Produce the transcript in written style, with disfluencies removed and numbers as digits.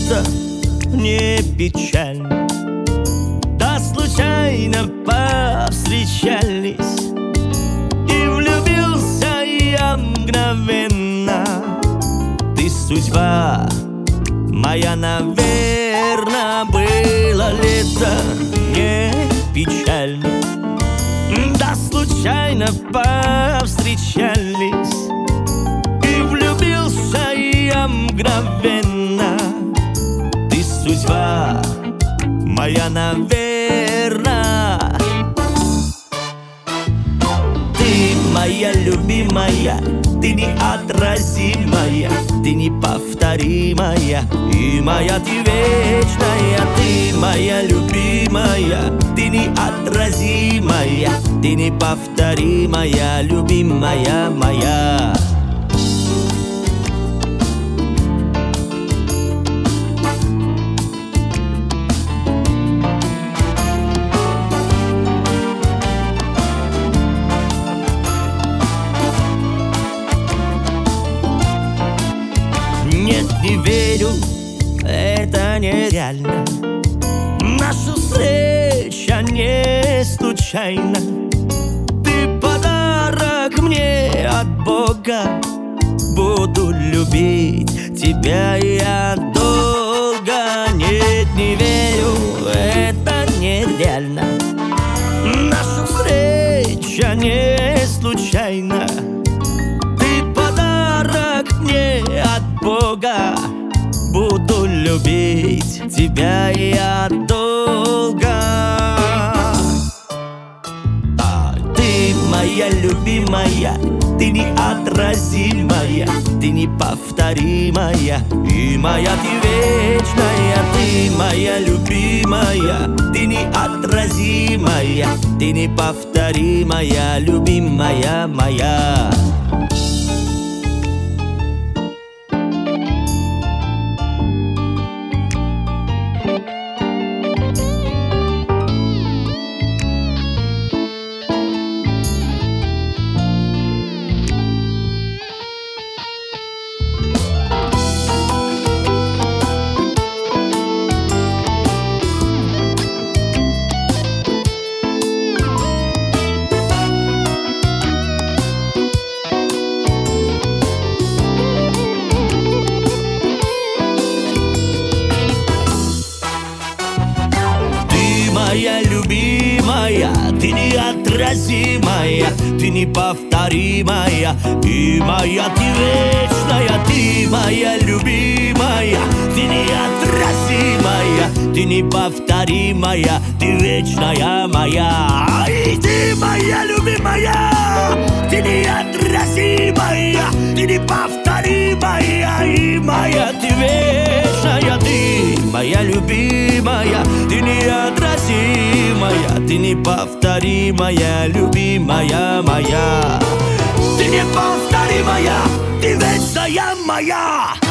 лето не печально, да случайно повстречались, и влюбился я мгновенно. Ты судьба моя, наверно, было лето не печально, да случайно повстречались, и влюбился я мгновенно. Ты судьба моя, наверно. Ты моя любимая, ты неотразимая, ты неповторимая, и моя ты вечная. Ты моя любимая, ты неотразимая, ты неповторимая, любимая моя. Нет, не верю, это нереально. Наша встреча не случайна. Ты подарок мне от Бога. Буду любить тебя я долго. Нет, не верю, это нереально. Наша встреча не случайна. Ты подарок мне от Бога. Буду любить тебя я долго. Ты моя любимая, ты неотразимая, ты неповторимая, и моя ты вечная. Ты моя любимая, ты неотразимая, ты неповторимая, любимая моя. Моя любимая, ты неотразимая, ты неповторимая, и моя ты вечная. Ты моя любимая, ты неотразимая, ты неповторимая, ты вечная моя. И ты моя любимая, ты неотразимая, ты неповторимая, и моя ты вечная. Ты моя любимая, ты неотразимая, ты неповторимая, любимая моя. Ты неповторимая, ты вечная моя.